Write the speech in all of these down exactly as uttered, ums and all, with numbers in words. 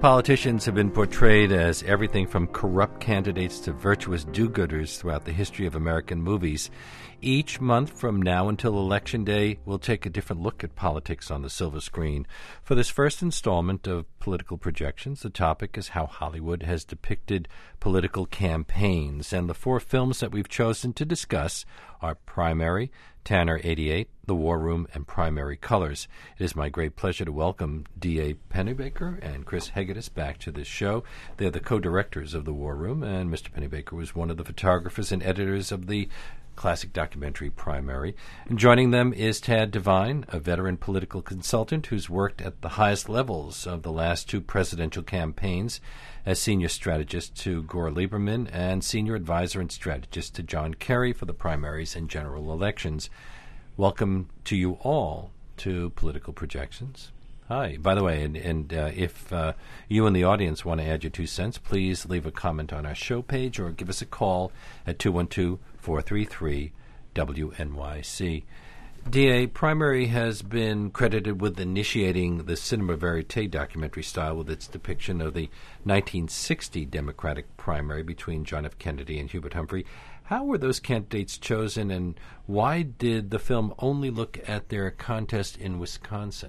Politicians have been portrayed as everything from corrupt candidates to virtuous do-gooders throughout the history of American movies. Each month from now until Election Day, we'll take a different look at politics on the silver screen. For this first installment of Political Projections, the topic is how Hollywood has depicted political campaigns. And the four films that we've chosen to discuss are Primary, Tanner eighty-eight, The War Room, and Primary Colors. It is my great pleasure to welcome D A Pennebaker and Chris Hegedus back to this show. They're the co-directors of The War Room, and Mister Pennebaker was one of the photographers and editors of the classic documentary Primary. And joining them is Tad Devine, a veteran political consultant who's worked at the highest levels of the last two presidential campaigns as senior strategist to Gore Lieberman and senior advisor and strategist to John Kerry for the primaries and general elections. Welcome to you all to Political Projections. Hi. By the way, and, and uh, if uh, you in the audience want to add your two cents, please leave a comment on our show page or give us a call at two one two, four three three, W N Y C. D A, Primary has been credited with initiating the cinema verite documentary style with its depiction of the nineteen sixty Democratic primary between John F. Kennedy and Hubert Humphrey. How were those candidates chosen, and why did the film only look at their contest in Wisconsin?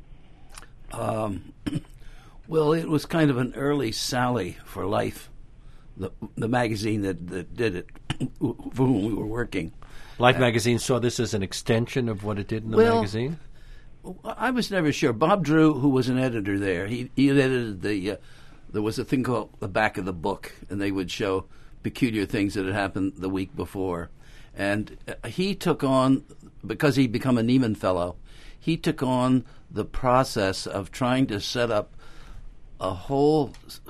Um, well, it was kind of an early sally for Life, the the magazine that, that did it, for whom we were working. Life uh, magazine saw this as an extension of what it did in the well, magazine? I was never sure. Bob Drew, who was an editor there, he, he edited the, uh, there was a thing called the back of the book, and they would show peculiar things that had happened the week before. And uh, he took on, because he'd become a Neiman Fellow, he took on the process of trying to set up a whole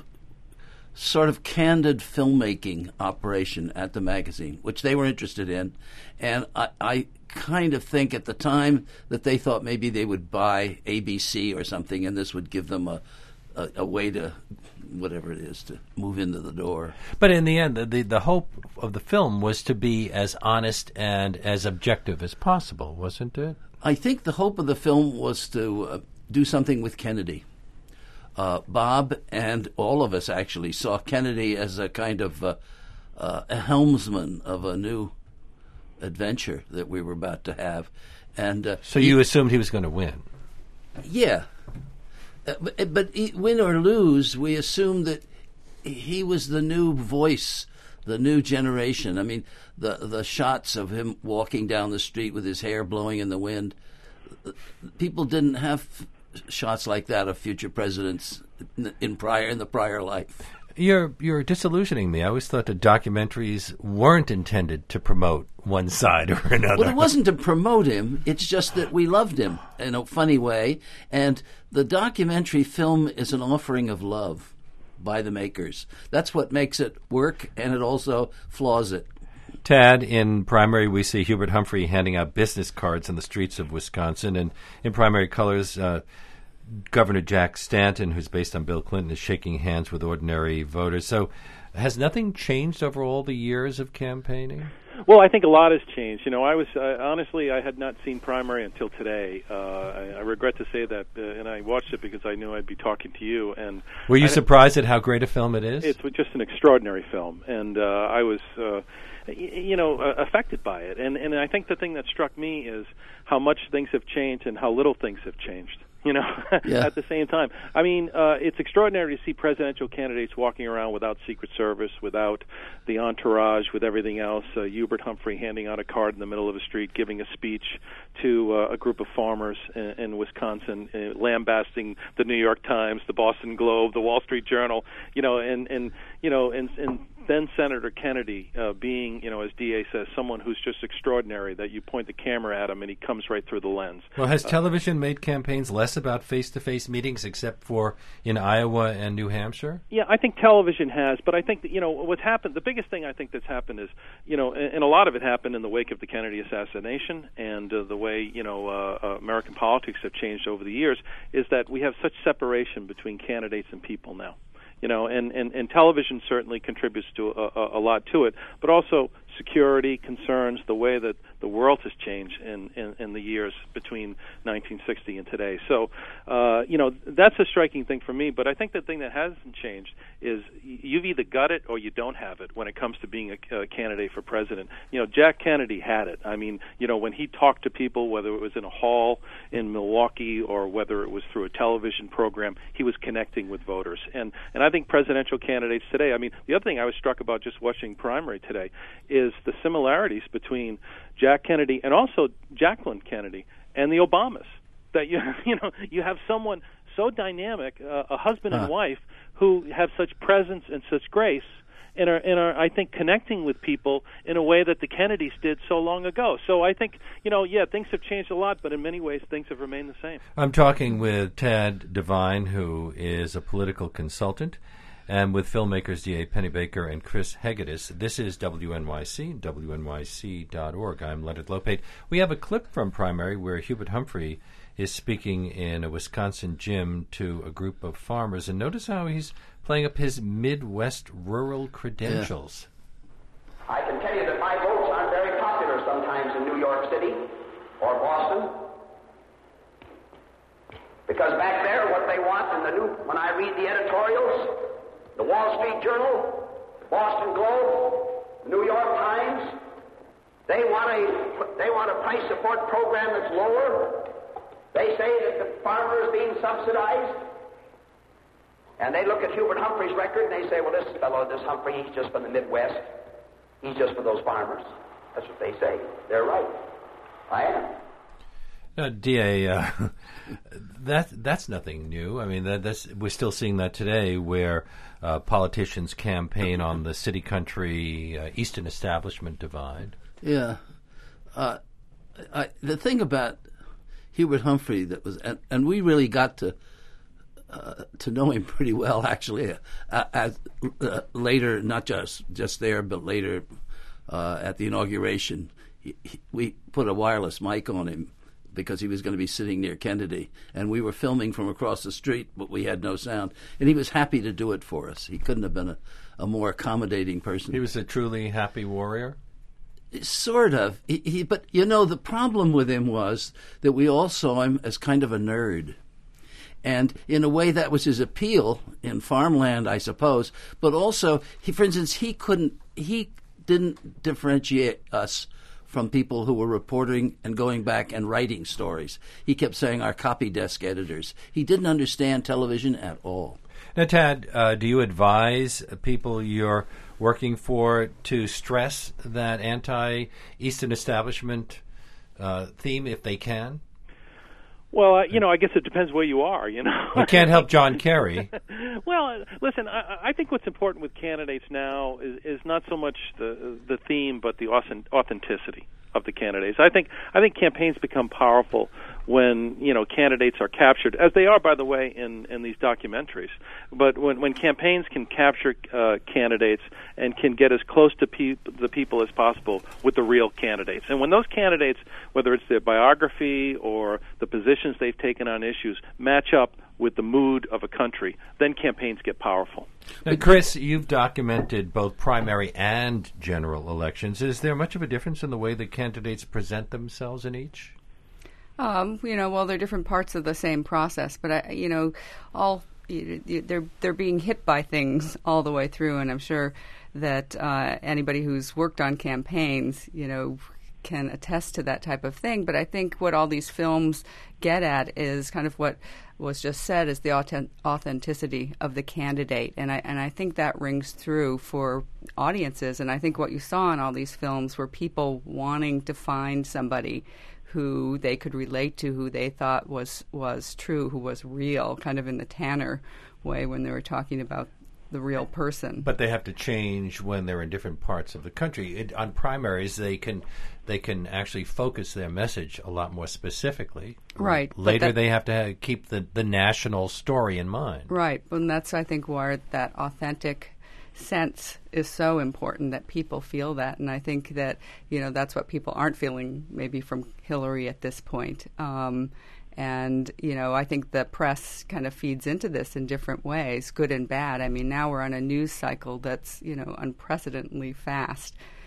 sort of candid filmmaking operation at the magazine, which they were interested in. And I, I kind of think at the time that they thought maybe they would buy A B C or something, and this would give them a, a, a way to, whatever it is, to move into the door. But in the end, the, the the hope of the film was to be as honest and as objective as possible, wasn't it? I think the hope of the film was to uh, do something with Kennedy. Uh, Bob and all of us actually saw Kennedy as a kind of uh, uh, a helmsman of a new adventure that we were about to have. And uh, So he, you assumed he was going to win? Yeah. Uh, but but he, win or lose, we assumed that he was the new voice, the new generation. I mean, the the shots of him walking down the street with his hair blowing in the wind, people didn't have shots like that of future presidents in, in prior in the prior life. You're you're disillusioning me. I always thought that documentaries weren't intended to promote one side or another. Well, it wasn't to promote him. It's just that we loved him in a funny way. And the documentary film is an offering of love by the makers. That's what makes it work, and it also flaws it. Tad, in Primary, we see Hubert Humphrey handing out business cards in the streets of Wisconsin. And in Primary Colors, uh, Governor Jack Stanton, who's based on Bill Clinton, is shaking hands with ordinary voters. So has nothing changed over all the years of campaigning? Well, I think a lot has changed. You know, I was uh, honestly, I had not seen Primary until today. Uh, I, I regret to say that, uh, and I watched it because I knew I'd be talking to you. And were you I, surprised at how great a film it is? It's just an extraordinary film, and uh, I was, uh, y- you know, uh, affected by it. And and I think the thing that struck me is how much things have changed and how little things have changed. You know, yeah. At the same time. I mean, uh, it's extraordinary to see presidential candidates walking around without Secret Service, without the entourage, with everything else. Uh, Hubert Humphrey handing out a card in the middle of a street, giving a speech to uh, a group of farmers in, in Wisconsin, uh, lambasting the New York Times, the Boston Globe, the Wall Street Journal. You know, and and you know, and and. Then Senator Kennedy uh, being, you know, as D A says, someone who's just extraordinary, that you point the camera at him and he comes right through the lens. Well, has uh, television made campaigns less about face-to-face meetings except for in Iowa and New Hampshire? Yeah, I think television has, but I think that, you know, what's happened, the biggest thing I think that's happened is, you know, and, and a lot of it happened in the wake of the Kennedy assassination and uh, the way, you know, uh, uh, American politics have changed over the years, is that we have such separation between candidates and people now. You know, and, and, and television certainly contributes to a, a, a lot to it, but also security concerns, the way that the world has changed in, in, in the years between nineteen sixty and today. So, uh, you know, that's a striking thing for me. But I think the thing that hasn't changed is you've either got it or you don't have it when it comes to being a, a candidate for president. You know, Jack Kennedy had it. I mean, you know, when he talked to people, whether it was in a hall in Milwaukee or whether it was through a television program, he was connecting with voters. And and I think presidential candidates today, I mean, the other thing I was struck about just watching primary today is the similarities between Jack Kennedy and also Jacqueline Kennedy and the Obamas. That you you know you have someone so dynamic, uh, a husband and huh. wife, who have such presence and such grace, and are, and are, I think, connecting with people in a way that the Kennedys did so long ago. So I think, you know, yeah, things have changed a lot, but in many ways things have remained the same. I'm talking with Tad Devine, who is a political consultant, and with filmmakers D A Pennebaker and Chris Hegedus. This is W N Y C, W N Y C dot org. I'm Leonard Lopate. We have a clip from primary where Hubert Humphrey is speaking in a Wisconsin gym to a group of farmers, and notice how he's playing up his Midwest rural credentials. Yeah. I can tell you that my votes aren't very popular sometimes in New York City or Boston, because back there what they want in the new, when I read the editorials, the Wall Street Journal, the Boston Globe, New York Times, they want a they want a price support program that's lower. They say that the farmer is being subsidized. And they look at Hubert Humphrey's record and they say, well, this fellow, this Humphrey, he's just from the Midwest. He's just for those farmers. That's what they say. They're right. I am. Now, D A, uh, that that's nothing new. I mean, that, that's we're still seeing that today, where uh, politicians campaign on the city-country uh, Eastern establishment divide. Yeah, uh, I, the thing about Hubert Humphrey that was, and, and we really got to uh, to know him pretty well, actually. Uh, as, uh, later, not just just there, but later uh, at the inauguration, he, he, we put a wireless mic on him because he was going to be sitting near Kennedy, and we were filming from across the street, but we had no sound, and he was happy to do it for us. He couldn't have been a, a more accommodating person. He was a truly happy warrior? Sort of. He, he, but, you know, the problem with him was that we all saw him as kind of a nerd. And in a way, that was his appeal in farmland, I suppose. But also, he, for instance, he couldn't, he didn't differentiate us from people who were reporting and going back and writing stories. He kept saying our copy desk editors. He didn't understand television at all. Now, Tad, uh, do you advise people you're working for to stress that anti-Eastern establishment uh, theme if they can? Well, uh, you know, I guess it depends where you are, you know. We can't help John Kerry. Well, uh, listen, I, I think what's important with candidates now is, is not so much the the theme, but the authenticity of the candidates. I think I think campaigns become powerful when, you know, candidates are captured, as they are, by the way, in, in these documentaries. But when, when campaigns can capture uh, candidates and can get as close to pe- the people as possible with the real candidates. And when those candidates, whether it's their biography or the positions they've taken on issues, match up with the mood of a country, then campaigns get powerful. Now, Chris, you've documented both primary and general elections. Is there much of a difference in the way the candidates present themselves in each? Um, you know, well, they're different parts of the same process, but I, you know, all they're they're being hit by things all the way through, and I'm sure that uh, anybody who's worked on campaigns, you know, can attest to that type of thing. But I think what all these films get at is kind of what was just said, is the authentic- authenticity of the candidate, and I and I think that rings through for audiences. And I think what you saw in all these films were people wanting to find somebody who they could relate to, who they thought was was true, who was real, kind of in the Tanner way when they were talking about the real person. But they have to change when they're in different parts of the country. It, on primaries, they can they can actually focus their message a lot more specifically. Right. Later, that, they have to have, keep the, the national story in mind. Right. And that's, I think, where that authentic sense is so important, that people feel that. And I think that, you know, that's what people aren't feeling maybe from Hillary at this point. Um, and, you know, I think the press kind of feeds into this in different ways, good and bad. I mean, now we're on a news cycle that's, you know, unprecedentedly fast,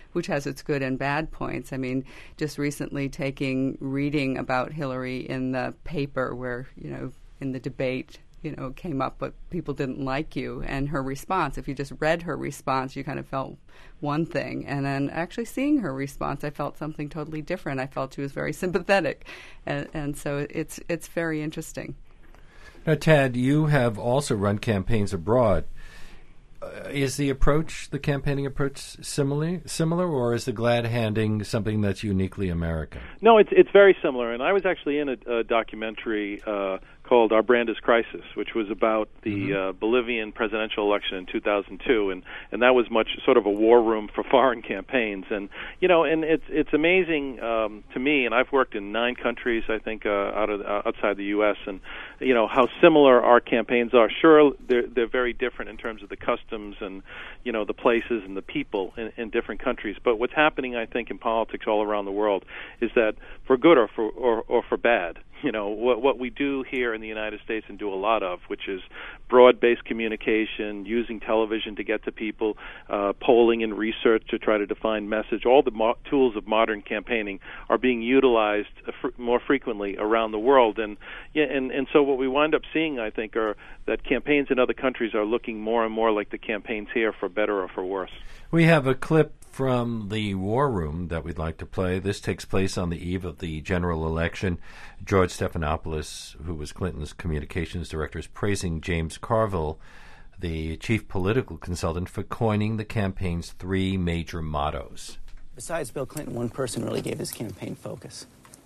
which has its good and bad points. I mean, just recently taking reading about Hillary in the paper where, you know, in the debate, you know, came up, but people didn't like you. And her response, if you just read her response, you kind of felt one thing. And then actually seeing her response, I felt something totally different. I felt she was very sympathetic. And, and so it's it's very interesting. Now, Tad, you have also run campaigns abroad. Uh, is the approach, the campaigning approach, similar, similar, or is the glad handing something that's uniquely American? No, it's it's very similar. And I was actually in a, a documentary uh, called Our Brand is Crisis, which was about the mm-hmm. uh, Bolivian presidential election in two thousand two, and, and that was much sort of a war room for foreign campaigns. And you know, and it's it's amazing um, to me, and I've worked in nine countries, I think, uh, out of uh, outside the U S, and you know how similar our campaigns are. Sure, they're they're very different in terms of the customs and you know the places and the people in, in different countries. But what's happening, I think, in politics all around the world is that for good or for or, or for bad, you know what what we do here in the United States and do a lot of, which is broad-based communication, using television to get to people, uh, polling and research to try to define message. All the mo- tools of modern campaigning are being utilized uh, fr- more frequently around the world, and yeah, and and so what we wind up seeing, I think, are that campaigns in other countries are looking more and more like the campaigns here, for better or for worse. We have a clip from the War Room that we'd like to play. This takes place on the eve of the general election. George Stephanopoulos, who was Clinton's communications director, is praising James Carville, the chief political consultant, for coining the campaign's three major mottos. Besides Bill Clinton, one person really gave his campaign focus.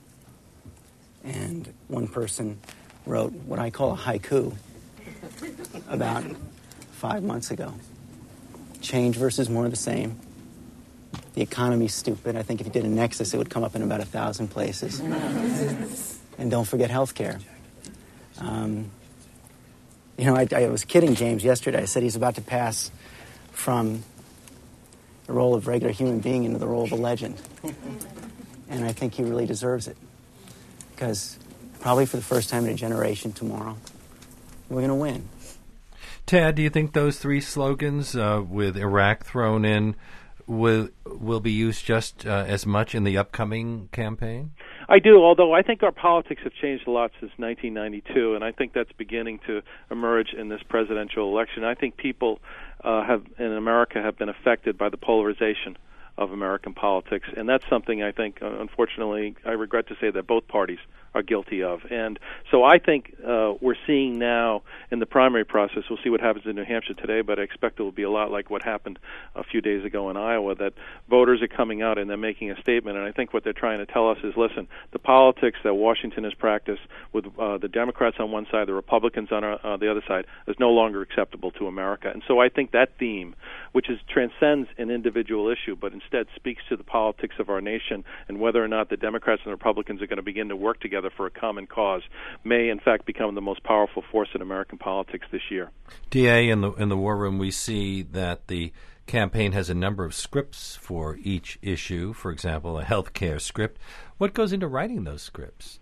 And one person wrote what I call a haiku about five months ago. Change versus more of the same. The economy's stupid. I think if you did a nexus, it would come up in about a thousand places. And don't forget health care. Um, you know, I, I was kidding James yesterday. I said he's about to pass from the role of regular human being into the role of a legend. And I think he really deserves it. Because probably for the first time in a generation tomorrow, we're going to win. Tad, do you think those three slogans, uh, with Iraq thrown in, will will be used just uh, as much in the upcoming campaign? I do, although I think our politics have changed a lot since nineteen ninety-two, and I think that's beginning to emerge in this presidential election. I think people uh, have in America have been affected by the polarization of American politics, and that's something I think, uh, unfortunately, I regret to say that both parties are guilty of. And so I think uh, we're seeing now in the primary process, we'll see what happens in New Hampshire today, but I expect it will be a lot like what happened a few days ago in Iowa, that voters are coming out and they're making a statement, and I think what they're trying to tell us is, listen, the politics that Washington has practiced with uh, the Democrats on one side, the Republicans on uh, the other side, is no longer acceptable to America. And so I think that theme, which is transcends an individual issue, but instead speaks to the politics of our nation and whether or not the Democrats and the Republicans are going to begin to work together for a common cause, may in fact become the most powerful force in American politics this year. D A, in the in the War Room, we see that the campaign has a number of scripts for each issue. For example, a health care script. What goes into writing those scripts?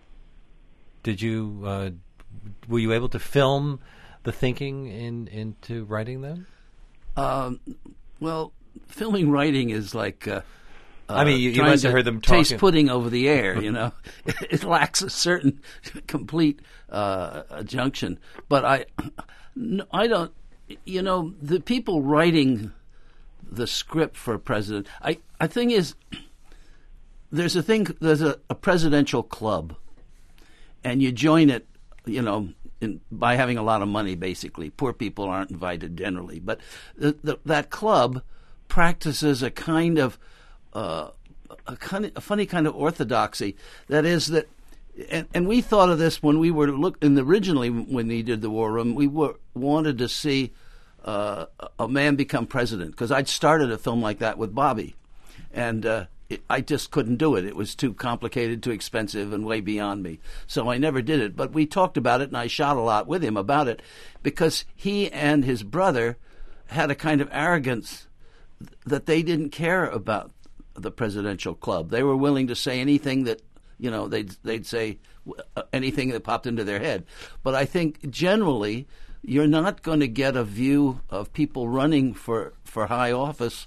Did you uh, were you able to film the thinking in into writing them? Um, well, filming writing is like. Uh, Uh, I mean, you, you must have heard them talking. Taste pudding over the air, you know. It lacks a certain complete uh, junction. But I, I don't, you know, the people writing the script for a president, I, I think is, there's a thing, there's a, a presidential club, and you join it, you know, in, by having a lot of money, basically. Poor people aren't invited generally. But the, the, that club practices a kind of Uh, a, kind of, a funny kind of orthodoxy. That is that, and, and we thought of this when we were looking originally when we did the War Room. We were wanted to see uh, a man become president, because I'd started a film like that with Bobby, and uh, it, I just couldn't do it. It was too complicated, too expensive, and way beyond me. So I never did it. But we talked about it, and I shot a lot with him about it, because he and his brother had a kind of arrogance that they didn't care about the presidential club. They were willing to say anything that, you know, they'd, they'd say anything that popped into their head. But I think generally you're not going to get a view of people running for, for high office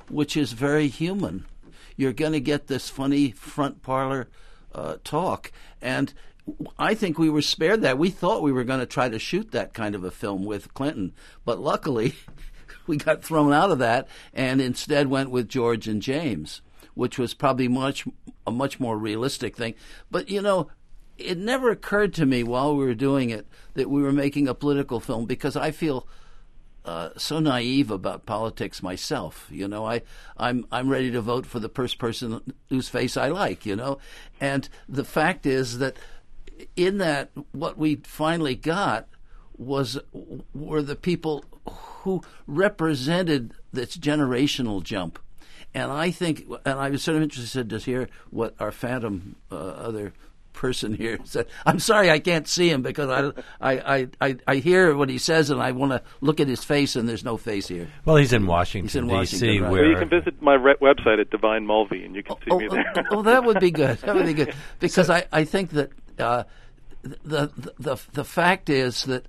which is very human. You're going to get this funny front parlor uh, talk. And I think we were spared that. We thought we were going to try to shoot that kind of a film with Clinton. But luckily, we got thrown out of that and instead went with George and James, which was probably much a much more realistic thing. But, you know, it never occurred to me while we were doing it that we were making a political film, because I feel uh, so naive about politics myself. You know, I, I'm I'm ready to vote for the first person whose face I like, you know. And the fact is that in that, what we finally got was were the people who represented this generational jump. And I think, and I was sort of interested to hear what our phantom uh, other person here said. I'm sorry I can't see him because I, I, I, I hear what he says and I want to look at his face and there's no face here. Well, he's in Washington, he's in D C, Washington, right. where... Well, you can visit my re- website at Divine Mulvey and you can see oh, me there. Oh, oh, that would be good. That would be good. Because so, I, I think that uh, the, the, the, the fact is that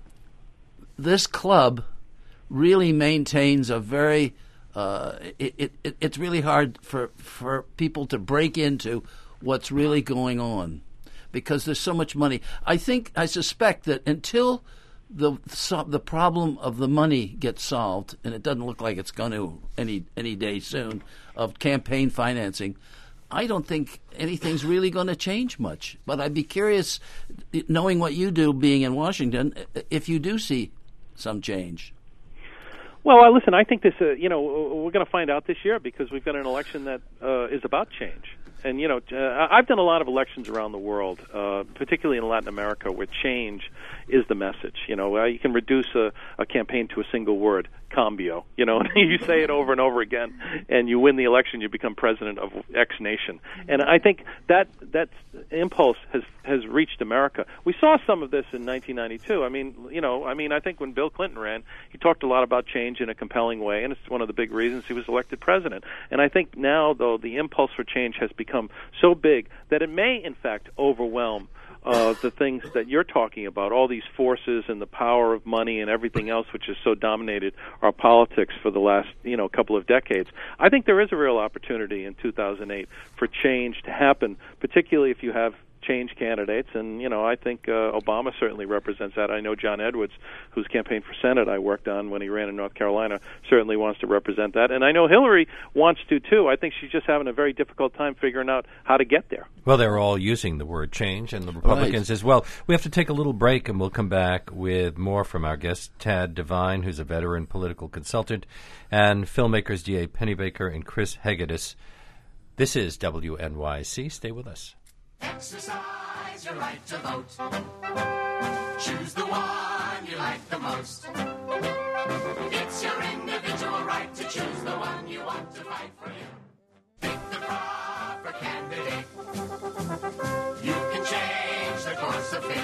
this club really maintains a very... Uh, it, it, it's really hard for, for people to break into what's really going on because there's so much money. I think, I suspect that until the so, the problem of the money gets solved, and it doesn't look like it's going to any any day soon, of campaign financing, I don't think anything's really going to change much. But I'd be curious, knowing what you do being in Washington, if you do see some change. Well, uh, listen, I think this, uh, you know, we're going to find out this year because we've got an election that uh, is about change. And, you know, uh, I've done a lot of elections around the world, uh, particularly in Latin America, where change is the message. You know, uh, you can reduce a, a campaign to a single word, cambio. You know, you say it over and over again, and you win the election, you become president of X nation. And I think that that impulse has has reached America. We saw some of this in nineteen ninety-two. I mean, you know, I mean, I think when Bill Clinton ran, he talked a lot about change in a compelling way, and it's one of the big reasons he was elected president. And I think now, though, the impulse for change has become so big that it may, in fact, overwhelm Uh, the things that you're talking about, all these forces and the power of money and everything else which has so dominated our politics for the last, you know, couple of decades. I think there is a real opportunity in two thousand eight for change to happen, particularly if you have change candidates, and, you know, I think uh, Obama certainly represents that. I know John Edwards, whose campaign for Senate I worked on when he ran in North Carolina, certainly wants to represent that. And I know Hillary wants to, too. I think she's just having a very difficult time figuring out how to get there. Well, they're all using the word change, and the Republicans right. as well. We have to take a little break, and we'll come back with more from our guest, Tad Devine, who's a veteran political consultant, and filmmakers D A Pennebaker and Chris Hegedus. This is W N Y C. Stay with us. Exercise your right to vote. Choose the one you like the most. It's your individual right to choose the one you want to fight for you. Pick the proper candidate. You can change the course of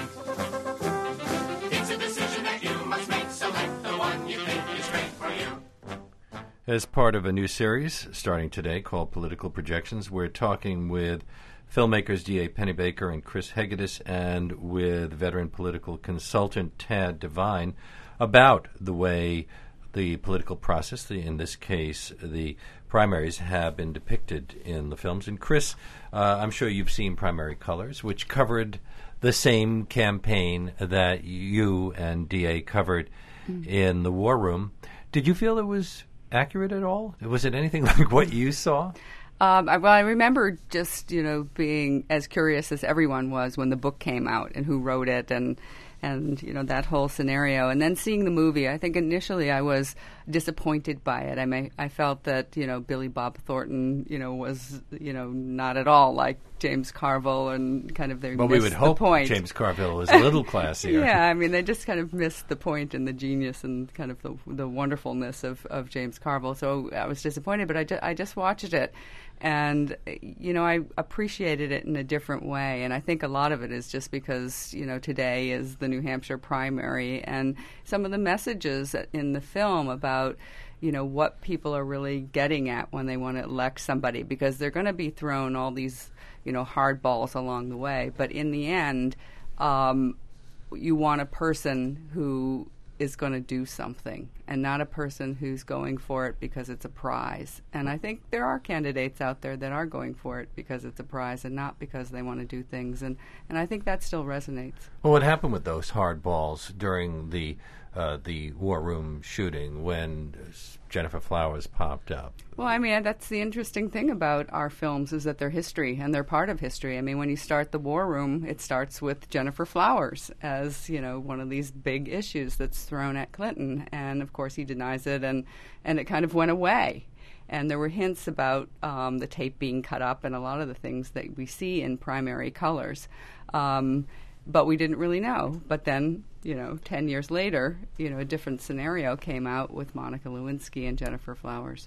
fate. It's a decision that you must make. Select the one you think is great for you. As part of a new series starting today called Political Projections, we're talking with filmmakers D A Pennebaker and Chris Hegedus, and with veteran political consultant Tad Devine, about the way the political process, the, in this case the primaries, have been depicted in the films. And Chris, uh, I'm sure you've seen Primary Colors, which covered the same campaign that you and D A covered mm. in the War Room. Did you feel it was accurate at all? Was it anything like what you saw? Um, I, well, I remember just, you know, being as curious as everyone was when the book came out and who wrote it and, and you know, that whole scenario. And then seeing the movie, I think initially I was disappointed by it. I may, I felt that, you know, Billy Bob Thornton, you know, was, you know, not at all like James Carville, and kind of they well, missed we would the hope point. James Carville was a little classier. Yeah, I mean, they just kind of missed the point and the genius and kind of the, the wonderfulness of, of James Carville. So I was disappointed, but I, ju- I just watched it. And, you know, I appreciated it in a different way. And I think a lot of it is just because, you know, today is the New Hampshire primary, and some of the messages in the film about, you know, what people are really getting at when they want to elect somebody, because they're going to be thrown all these, you know, hard balls along the way. But in the end, um, you want a person who is going to do something, and not a person who's going for it because it's a prize. And I think there are candidates out there that are going for it because it's a prize and not because they want to do things. And, and I think that still resonates. Well, what happened with those hard balls during the uh, the War Room shooting when Jennifer Flowers popped up? Well, I mean, that's the interesting thing about our films is that they're history, and they're part of history. I mean, when you start The War Room, it starts with Jennifer Flowers as, you know, one of these big issues that's thrown at Clinton. And, of course, he denies it, and, and it kind of went away. And there were hints about um, the tape being cut up and a lot of the things that we see in Primary Colors. Um, but we didn't really know. But then, you know, ten years later, you know, a different scenario came out with Monica Lewinsky and Jennifer Flowers.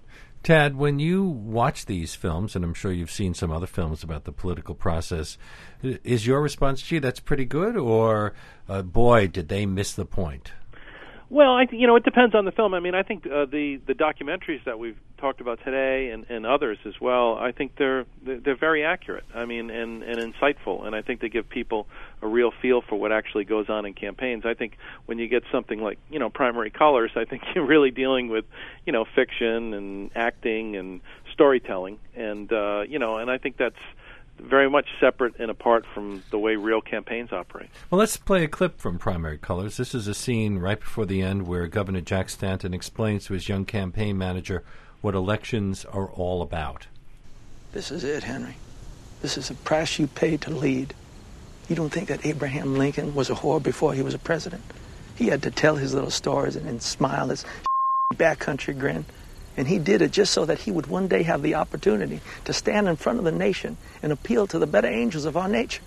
Tad, when you watch these films, and I'm sure you've seen some other films about the political process, is your response, gee, that's pretty good, or, uh, boy, did they miss the point? Well, I th- you know, it depends on the film. I mean, I think uh, the the documentaries that we've talked about today and, and others as well, I think they're they're very accurate. I mean, and, and insightful, and I think they give people a real feel for what actually goes on in campaigns. I think when you get something like, you know, Primary Colors, I think you're really dealing with, you know, fiction and acting and storytelling, and uh, you know, and I think that's very much separate and apart from the way real campaigns operate. Well, let's play a clip from Primary Colors. This is a scene right before the end where Governor Jack Stanton explains to his young campaign manager what elections are all about. This is it, Henry. This is the price you pay to lead. You don't think that Abraham Lincoln was a whore before he was a president? He had to tell his little stories and then smile his backcountry grin. And he did it just so that he would one day have the opportunity to stand in front of the nation and appeal to the better angels of our nature.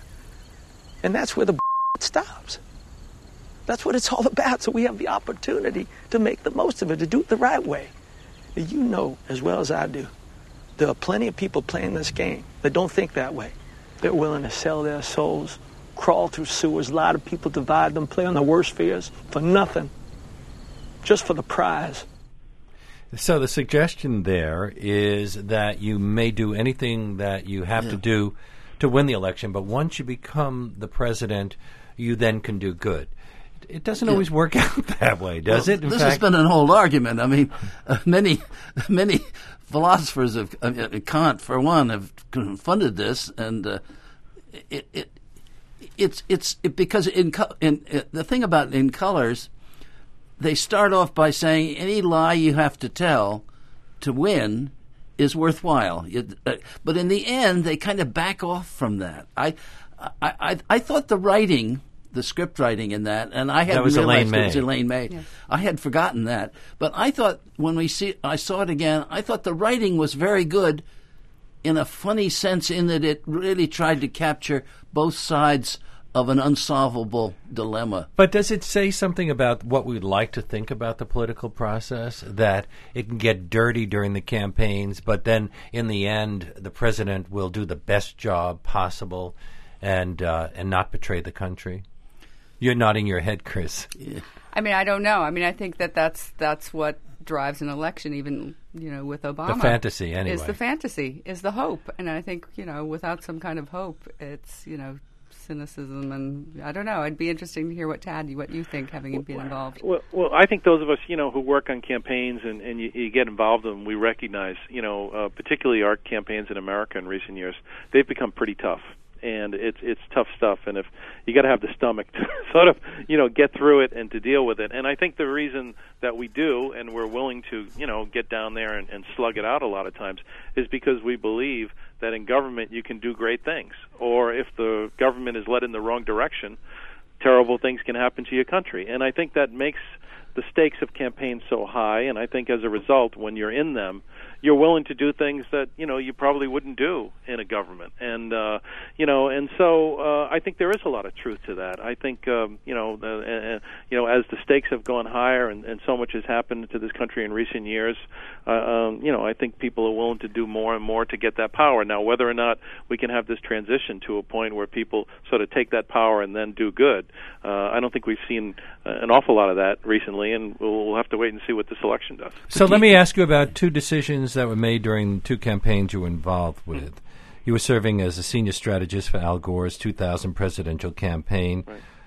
And that's where the stops. That's what it's all about. So we have the opportunity to make the most of it, to do it the right way. You know as well as I do, there are plenty of people playing this game that don't think that way. They're willing to sell their souls, crawl through sewers, lie to people, divide them, play on the worst fears for nothing, just for the prize. So the suggestion there is that you may do anything that you have yeah. to do to win the election, but once you become the president, you then can do good. It doesn't yeah. always work out that way, does well, it? In this fact, has been an old argument. I mean, uh, many, many philosophers of uh, Kant, for one, have funded this, and uh, it, it, it's it's it, because in, in uh, the thing about in Colors, they start off by saying any lie you have to tell to win is worthwhile. It, uh, but in the end, they kind of back off from that. I, I, I, I thought the writing, the script writing in that, and I hadn't that was realized Elaine it was May. Elaine May. Yes. I had forgotten that. But I thought when we see, I saw it again, I thought the writing was very good in a funny sense in that it really tried to capture both sides of an unsolvable dilemma. But does it say something about what we'd like to think about the political process, that it can get dirty during the campaigns, but then in the end the president will do the best job possible and uh, and not betray the country? You're nodding your head, Chris. Yeah. I mean, I don't know. I mean, I think that that's, that's what drives an election, even, you know, with Obama. The fantasy, anyway. Is the fantasy, is the hope. And I think, you know, without some kind of hope, it's, you know, cynicism, and I don't know. It'd be interesting to hear what Tad, what you think, having been involved. Well, well, I think those of us, you know, who work on campaigns and, and you, you get involved in them, we recognize, you know, uh, particularly our campaigns in America in recent years, they've become pretty tough. And it's it's tough stuff, and if you got to have the stomach to sort of, you know, get through it and to deal with it. And I think the reason that we do, and we're willing to, you know, get down there and, and slug it out a lot of times, is because we believe that in government you can do great things. Or if the government is led in the wrong direction, terrible things can happen to your country. And I think that makes the stakes of campaigns so high, and I think as a result, when you're in them, you're willing to do things that, you know, you probably wouldn't do in a government. And, uh, you know, and so uh, I think there is a lot of truth to that. I think, um, you know, uh, uh, you know, as the stakes have gone higher and, and so much has happened to this country in recent years, uh, um, you know, I think people are willing to do more and more to get that power. Now, whether or not we can have this transition to a point where people sort of take that power and then do good, uh, I don't think we've seen uh, an awful lot of that recently, and we'll, we'll have to wait and see what this election does. So let me ask you about two decisions that were made during two campaigns you were involved with. Mm-hmm. You were serving as a senior strategist for Al Gore's two thousand presidential campaign. Right.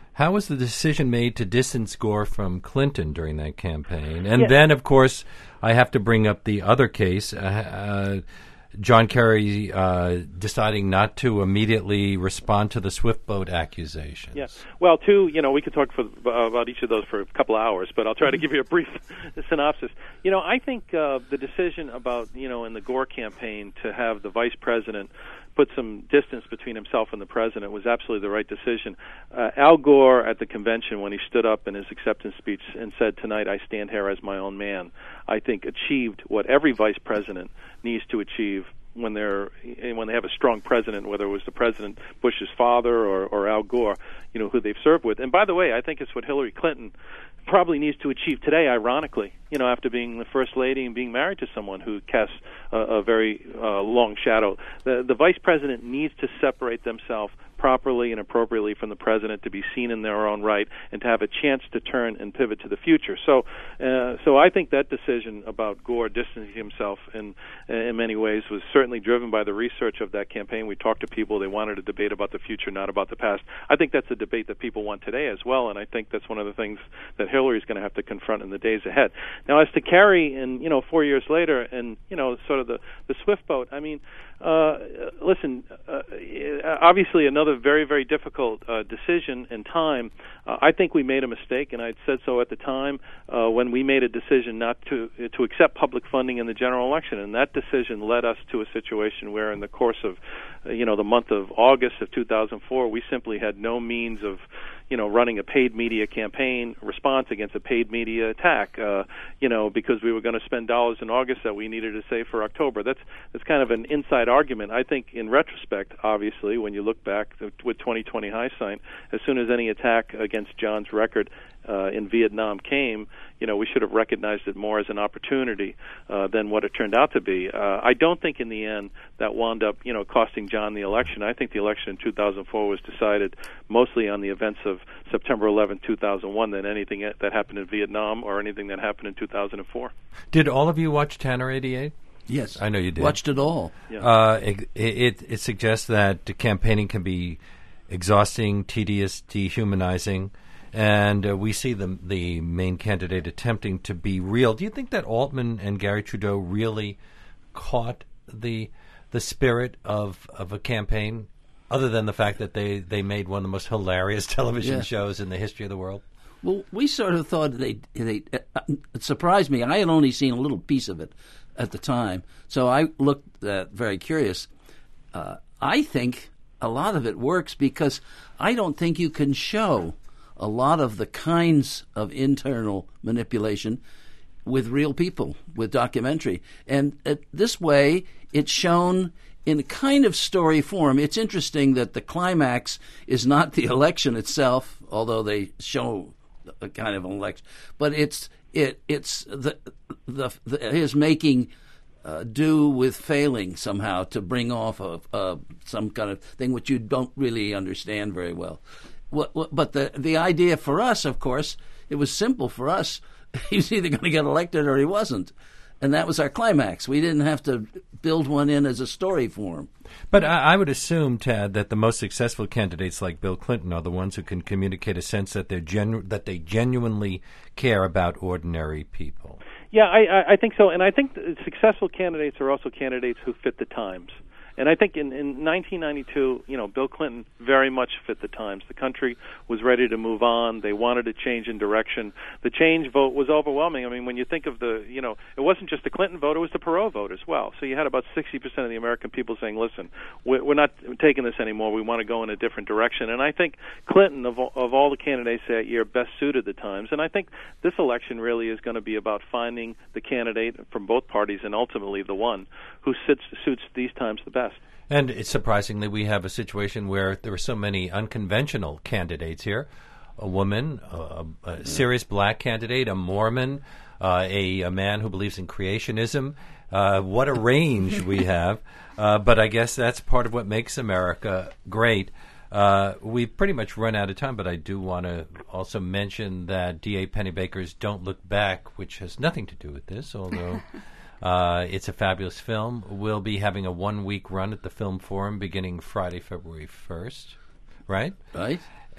How was the decision made to distance Gore from Clinton during that campaign? And Yeah. then, of course, I have to bring up the other case, uh, uh, John Kerry uh, deciding not to immediately respond to the Swift boat accusations. Yeah. Well, two, you know, we could talk for, uh, about each of those for a couple of hours, but I'll try to give you a brief synopsis. You know, I think uh, the decision about, you know, in the Gore campaign to have the vice president put some distance between himself and the president was absolutely the right decision. Uh, Al Gore at the convention, when he stood up in his acceptance speech and said, "Tonight I stand here as my own man," I think achieved what every vice president needs to achieve when they're when they have a strong president, whether it was the president Bush's father or, or Al Gore, you know, who they've served with. And by the way, I think it's what Hillary Clinton probably needs to achieve today, ironically, you know, after being the first lady and being married to someone who casts a, a very uh, long shadow. The, the vice president needs to separate themselves properly and appropriately from the president, to be seen in their own right, and to have a chance to turn and pivot to the future. So, uh, so I think that decision about Gore distancing himself in in many ways was certainly driven by the research of that campaign. We talked to people; they wanted a debate about the future, not about the past. I think that's a debate that people want today as well, and I think that's one of the things that Hillary's going to have to confront in the days ahead. Now, as to Kerry, and you know, four years later, and you know, sort of the the Swift boat. I mean. Uh, listen, uh, obviously another very, very difficult uh, decision and time. Uh, I think we made a mistake, and I said so at the time uh, when we made a decision not to to accept public funding in the general election, and that decision led us to a situation where in the course of, uh, you know, the month of August of two thousand four, we simply had no means of, you know, running a paid media campaign response against a paid media attack, uh, you know, because we were going to spend dollars in August that we needed to save for October. That's that's kind of an inside argument. I think in retrospect, obviously, when you look back with twenty twenty hindsight, as soon as any attack against John's record uh, in Vietnam came, you know, we should have recognized it more as an opportunity uh, than what it turned out to be. Uh, I don't think in the end that wound up, you know, costing John the election. I think the election in two thousand four was decided mostly on the events of September eleventh, two thousand one than anything that happened in Vietnam or anything that happened in two thousand four. Did all of you watch Tanner eighty-eight? Yes. I know you did. Watched it all. Yeah. Uh, it, it, it suggests that campaigning can be exhausting, tedious, dehumanizing, and uh, we see the the main candidate attempting to be real. Do you think that Altman and Gary Trudeau really caught the the spirit of of a campaign, other than the fact that they, they made one of the most hilarious television Yeah. shows in the history of the world? Well, we sort of thought they they uh, it surprised me. I had only seen a little piece of it at the time, so I looked uh, very curious. Uh, I think a lot of it works because I don't think you can show a lot of the kinds of internal manipulation with real people, with documentary. And uh, this way, it's shown in a kind of story form. It's interesting that the climax is not the election itself, although they show a kind of an election, but it's it it's the the, the his making uh, do with failing somehow to bring off a, a some kind of thing which you don't really understand very well. What, what, but the the idea for us, of course, it was simple for us. He was either going to get elected or he wasn't. And that was our climax. We didn't have to build one in as a story form. But I, I would assume, Tad, that the most successful candidates like Bill Clinton are the ones who can communicate a sense that they're genu- that they genuinely care about ordinary people. Yeah, I, I, I think so. And I think that successful candidates are also candidates who fit the times. And I think in, in nineteen ninety-two, you know, Bill Clinton very much fit the times. The country was ready to move on. They wanted a change in direction. The change vote was overwhelming. I mean, when you think of the, you know, it wasn't just the Clinton vote, it was the Perot vote as well. So you had about sixty percent of the American people saying, listen, we're, we're not taking this anymore. We want to go in a different direction. And I think Clinton, of all, of all the candidates that year, best suited the times. And I think this election really is going to be about finding the candidate from both parties and ultimately the one who sits, suits these times the best. And it's surprisingly, we have a situation where there are so many unconventional candidates here. A woman, a, a serious black candidate, a Mormon, uh, a, a man who believes in creationism. Uh, what a range we have. Uh, but I guess that's part of what makes America great. Uh, we've pretty much run out of time, but I do want to also mention that D A Pennebaker's Don't Look Back, which has nothing to do with this, although... Uh, it's a fabulous film. We'll be having a one-week run at the Film Forum beginning Friday, February first, right? Right.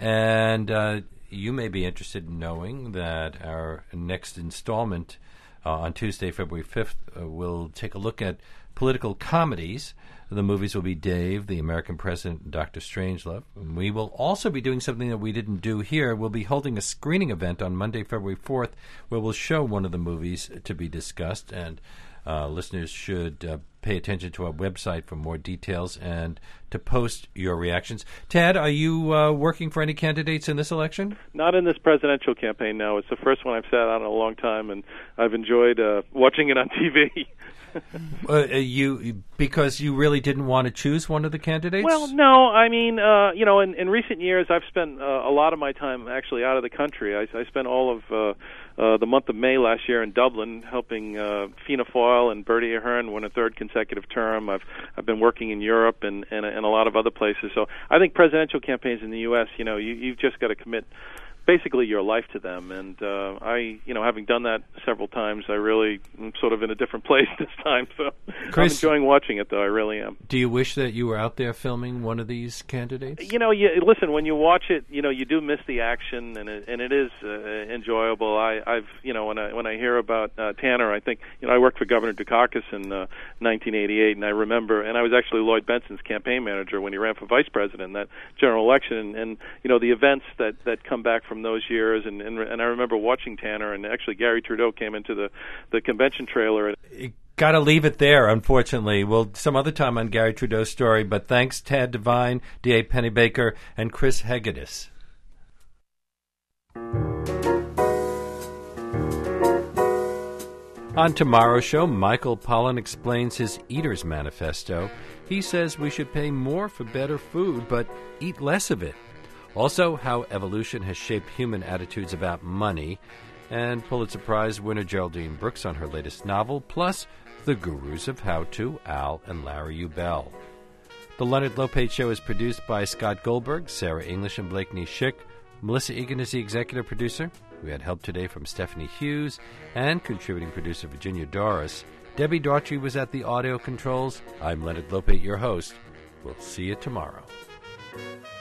And uh, you may be interested in knowing that our next installment uh, on Tuesday, February fifth, uh, will take a look at political comedies. The movies will be Dave, The American President, and Doctor Strangelove. And we will also be doing something that we didn't do here. We'll be holding a screening event on Monday, February fourth, where we'll show one of the movies to be discussed. And uh, listeners should uh, pay attention to our website for more details and to post your reactions. Tad, are you uh, working for any candidates in this election? Not in this presidential campaign, no. It's the first one I've sat on in a long time, and I've enjoyed uh, watching it on T V. uh, you because you really didn't want to choose one of the candidates? Well, no. I mean, uh, you know, in, in recent years, I've spent uh, a lot of my time actually out of the country. I, I spent all of uh, uh, the month of May last year in Dublin, helping uh, Fianna Fáil and Bertie Ahern win a third consecutive term. I've I've been working in Europe and, and and a lot of other places. So I think presidential campaigns in the U S, you know, you, you've just got to commit basically your life to them, and uh, I, you know, having done that several times, I really am sort of in a different place this time. So Chris, I'm enjoying watching it, though. I really am. Do you wish that you were out there filming one of these candidates? You know, you, listen, when you watch it, you know, you do miss the action, and it, and it is uh, enjoyable. I, I've, you know, when I when I hear about uh, Tanner, I think, you know, I worked for Governor Dukakis in uh, nineteen eighty-eight, and I remember, and I was actually Lloyd Benson's campaign manager when he ran for vice president in that general election, and, and you know, the events that that come back from those years, and, and and I remember watching Tanner, and actually Gary Trudeau came into the, the convention trailer. You got to leave it there, unfortunately. Well, some other time on Gary Trudeau's story, but thanks Tad Devine, D A Pennebaker, and Chris Hegedus. On tomorrow's show, Michael Pollan explains his Eater's Manifesto. He says we should pay more for better food, but eat less of it. Also, how evolution has shaped human attitudes about money, and Pulitzer Prize winner Geraldine Brooks on her latest novel, plus the gurus of how-to, Al and Larry Ubell. The Leonard Lopate Show is produced by Scott Goldberg, Sarah English, and Blakeney Schick. Melissa Egan is the executive producer. We had help today from Stephanie Hughes and contributing producer Virginia Doris. Debbie Daughtry was at the audio controls. I'm Leonard Lopate, your host. We'll see you tomorrow.